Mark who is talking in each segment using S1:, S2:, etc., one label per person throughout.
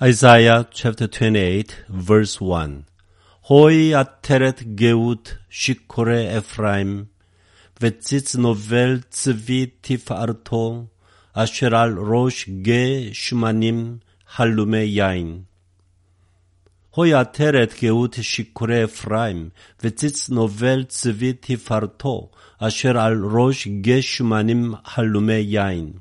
S1: Isaiah chapter 28 verse 1 Hoi ateret geut shikore Ephraim vetzitz novel tzvi tif'arto asher al rosh ge shmanim halume yain Hoi ateret geut shikore Ephraim vetzitz novel tzvi tif'arto asher al rosh ge shmanim halume yain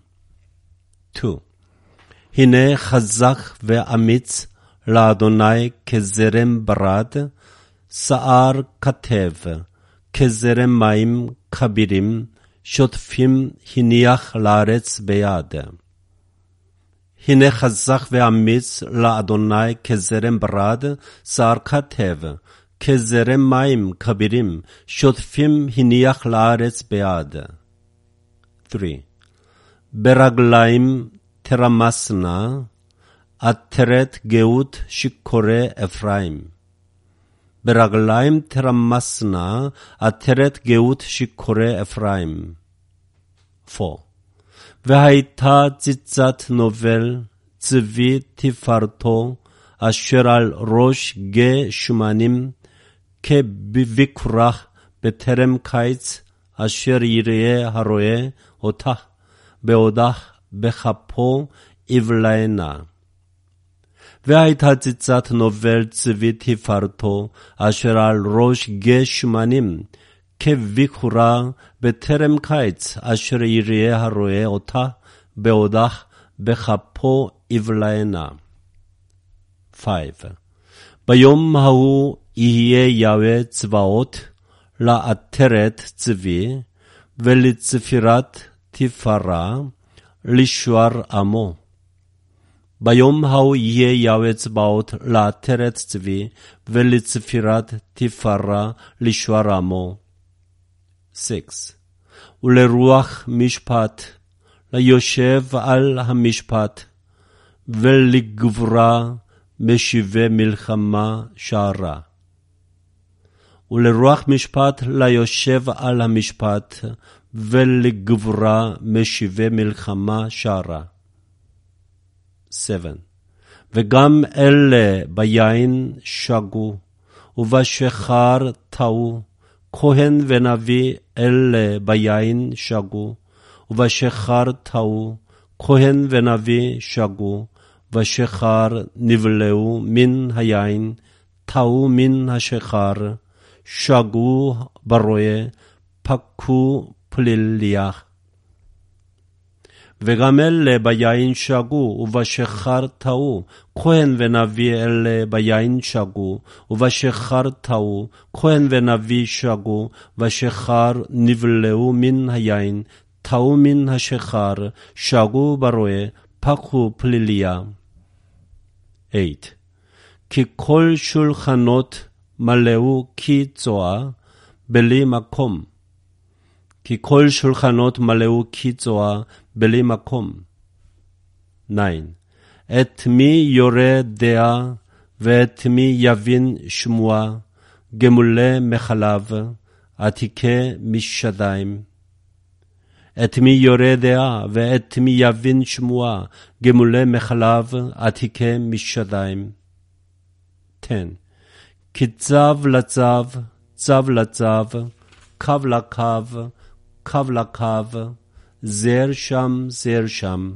S1: 2 הנה חזק ואמיץ לאדוני כזרם ברד, שער כתב, כזרם מים כבירים, שוטפים הניח לארץ ביד. הנה חזק ואמיץ לאדוני כזרם ברד, שער כתב, כזרם מים כבירים, שוטפים הניח לארץ ביד. 3. ברגליים תרמסנה, עטרת גאות שיכורי אפרים. ברגליים תרמסנה, עטרת גאות שיכורי אפרים. 4. והייתה ציצת נובל, צבי תפארתו, אשר על ראש גה שמנים, כביקורך בטרם קיץ, אשר יראה הרואה אותך, בעודך בכפו יבלענה. והייתה ציצת נובל צבי תפארתו, אשר על ראש גה שמנים, כביקורה בטרם קיץ, אשר יראה הרואה אותה, בעודך בכפו יבלענה. 5. ביום ההוא יהיה יהוה צבאות, לעטרת צבי, ולצפירת תפארה, לשוער עמו. ביום ההוא יהיה יהוה צבאות לעטרת צבי ולצפירת תפארה לשוער עמו. 6. ולרוח משפט ליושב על המשפט ולגבורה משיבי מלחמה שערה. ולרוח משפט ליושב על המשפט ולגבורה משיבי מלחמה שערה. 7. וגם אלה ביין שגו, ובשחר טעו, כהן ונביא אלה ביין שגו, ובשחר טעו, כהן ונביא שגו, ובשחר נבלעו מן היין, טעו מן השחר, שגו ברועה, פקו פליליה. וגם אלה ביין שגו, ובשחר טעו, כהן ונביא אלה ביין שגו, ובשחר טעו, כהן ונביא שגו, ובשחר נבלעו מן היין, טעו מן השחר, שגו ברועה, פקו פליליה. 8. כי כל שולחנות מלאו קיצוע בלי מקום. כי כל שולחנות מלאו קיצוע בלי מקום. 9. את מי יורה דעה ואת מי יבין שמוע, גמולי מחלב, עתיקי משדיים. את מי יורה דעה ואת מי יבין שמוע, גמולי מחלב, עתיקי משדיים. 10. כי צב לצב, צב לצב, קו לקו, קו לקו, זר שם, זר שם.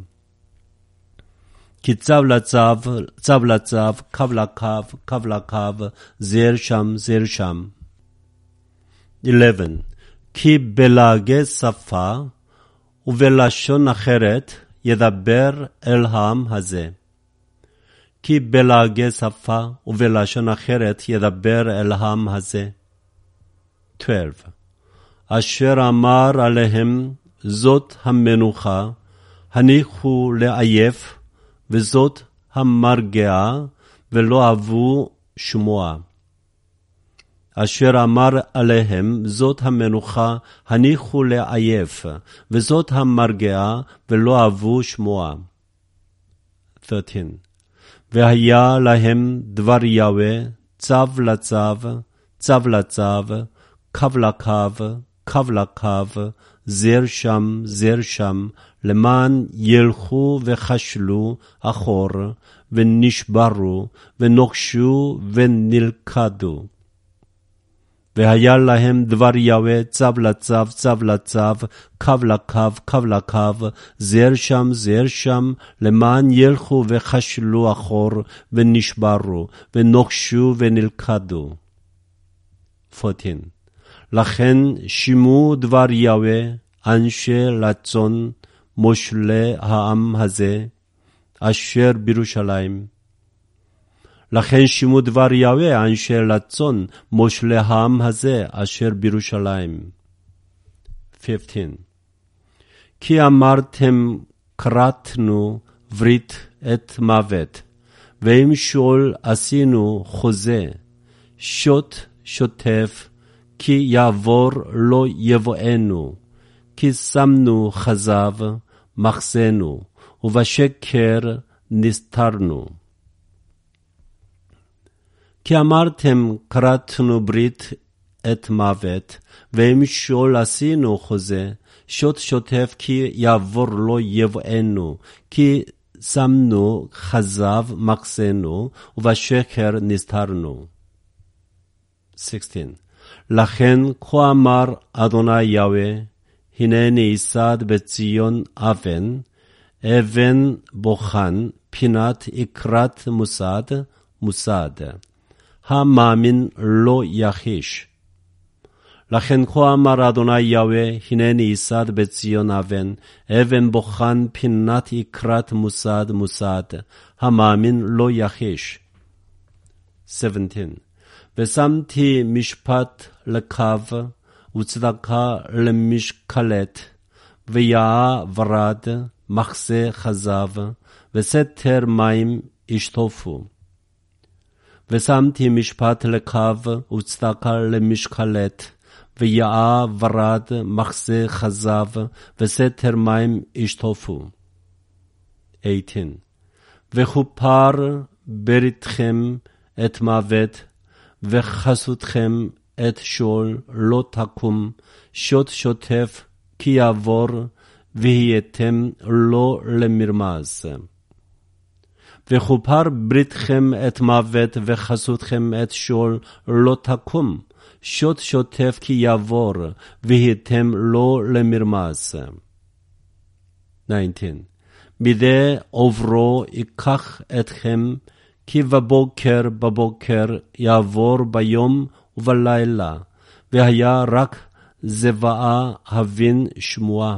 S1: כי צב לצב, צב לצב, קו לקו, קו לקו, זר שם, זר שם. 11. כי בלעגי שפה ובלשון אחרת ידבר אל העם הזה. כי בלעגי שפה ובלשון אחרת ידבר אל העם הזה. 12. אשר אמר עליהם זאת המנוחה, הניחו לעייף, וזאת המרגעה, ולא אהבו שמוע. אשר אמר עליהם זאת המנוחה, הניחו לעייף, וזאת המרגעה, ולא אהבו שמוע. 13. והיה להם דבר יהוה, צב לצב, צב לצב, קו לקו, קו לקו, זר שם, זר שם, למען ילכו וחשלו אחור, ונשברו, ונוקשו ונלכדו. והיה להם דבר יהוה צו לצו, צו לצו, קו לקו, קו לקו, זר שם, זר שם, למען ילכו וחשלו אחור, ונשברו, ונוקשו ונלכדו. 14. לכן שימו דבר יהוה, אנשי לצון, מושלי העם הזה, אשר בירושלים. לכן שימו דבר יהוה, אנשי לצון, מושלי העם הזה, אשר בירושלים. 15. כי אמרתם, כרתנו ברית את מוות, ועם שאול עשינו חוזה, שוט שוטף, כי יעבור לא יבואנו, כי שמנו חזב, מחסנו, ובשקר נסתרנו. כי אמרתם, כרתנו ברית את מוות, ועם שאול עשינו חוזה, שוט שוטף, כי יעבור לא יבואנו, כי שמנו חזב, מחסנו, ובשקר נסתרנו. 16. לכן כה אמר אדוני יהוה, הנני אסד בציון אבן, אבן בוחן, פינת יקרת מוסד, מוסד. המאמין לא יחיש. לכן כה אמר אדוני יהוה, הנני אסד בציון אבן, אבן בוחן, פינת יקרת מוסד, מוסד. המאמין לא יחיש. 17. ושמתי משפט לקו, וצדקה למשקלת, ויעה ורד, מחסה חזב, וסתר מים ישטופו. ושמתי משפט לקו, וצדקה למשקלת, ויעה ורד, מחסה חזב, וסתר מים ישטופו. 18. וכופר בריתכם את מוות, וחסותכם את שאול לא תקום, שוט שוטף כי יעבור, והייתם לא למרמז. וכופר בריתכם את מוות, וחסותכם את שאול לא תקום, שוט שוטף כי יעבור, והייתם לא למרמז. 19. מדי עוברו ייקח אתכם, כי בבוקר יעבור ביום ובלילה, והיה רק זוועה הבין שמועה.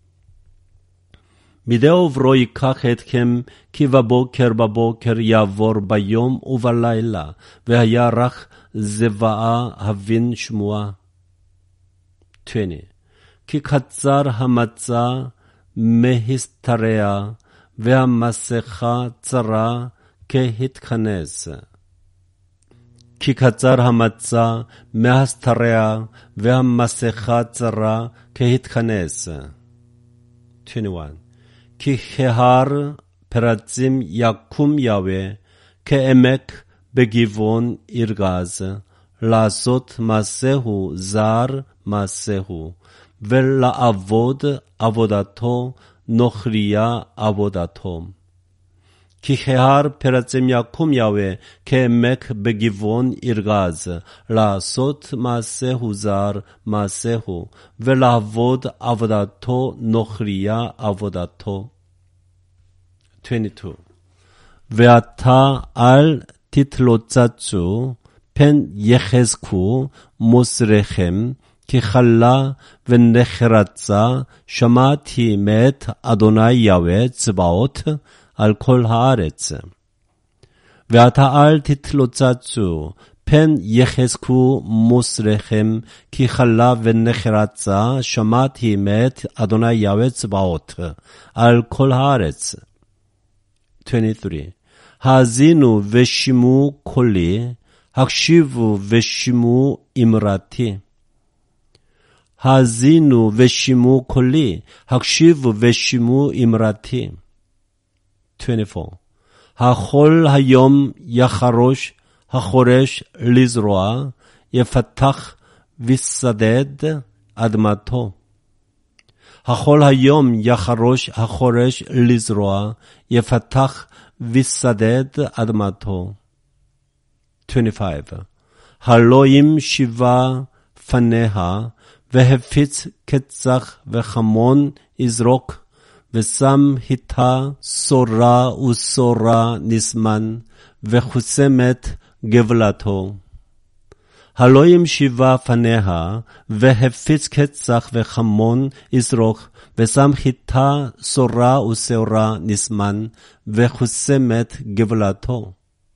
S1: מדי עוברו ייקח אתכם, כי בבוקר יעבור ביום ובלילה, והיה רק זוועה הבין שמועה. 20. כי קצר המצה מהסתרע, והמסכה צרה כהתכנס. כי קצר המצה מהסתרע, והמסכה צרה כהתכנס. 21. כי כהר פרצים יקום יהוה, כעמק בגבעון ירגז, לעשות מעשהו זר מעשהו, ולעבוד עבודתו נוכריה עבודתו. כי כהר פרצים יקום יהוה, כעמק בגבעון ירגז, לעשות מעשהו זר מעשהו, ולעבוד עבודתו נוכריה עבודתו. 22. ועתה אל תתלוצצו, פן יחזקו מוסריכם, כי חלה ונחרצה שמעתי מאת אדוני יהוה צבאות על כל הארץ. ועתה אל תתלוצצו, פן יחזקו מוסריכם, כי חלה ונחרצה שמעתי מאת אדוני יהוה צבאות על כל הארץ. 23. האזינו ושמעו קולי, הקשיבו ושמעו אמרתי. האזינו ושמעו קולי, הקשיבו ושמעו אמרתי. 24. החול היום יחרוש, החורש לזרוע, יפתח ויסדד אדמתו. החול היום יחרוש, החורש לזרוע, יפתח ויסדד אדמתו. 25. הלא אם שיבה פניה, והפיץ קצח וחמון יזרוק, ושם היתה סורה וסורה נסמן, וחוסמת גבלתו. הלא אם שיבה פניה, והפיץ קצח וחמון יזרוק, ושם היתה סורה וסורה נסמן, וחוסמת גבלתו.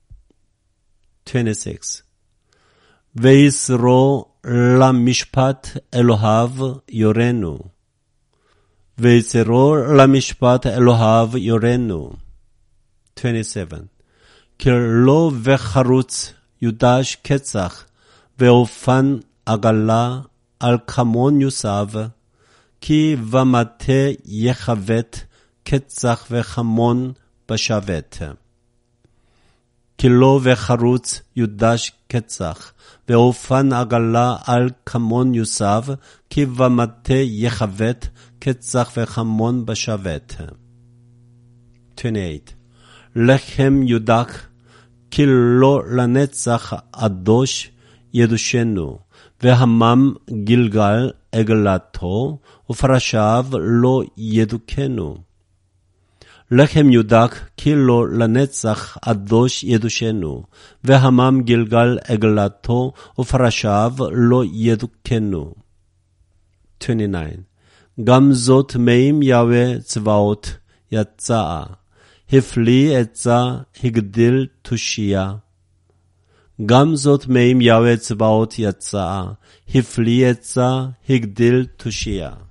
S1: 26. ויסרו למשפט אלוהיו יורנו. ויסרו למשפט אלוהיו יורנו. 27. כי לא וחרוץ יודש קצח, ואופן עגלה על כמון יוסב, כי במטה יחבט קצח וחמון בשבת. כי לא וחרוץ יודש קצח, ואופן עגלה על כמון יוסב, כי במטה יחבט קצח וחמון בשבת. 28. לחם יודק, כי לא לנצח אדוש ידושנו, והמם גלגל עגלתו, ופרשיו לא ידוכנו. לחם יודק, כי לא לנצח אדוש ידושנו, והמם גלגל עגלתו, ופרשיו לא ידוכנו. 29. גם זאת מאים יהוה צבאות יצאה, הפליא עצה הגדיל תושייה. גם זאת מאים יהוה צבאות יצאה, הפליא עצה הגדיל תושייה.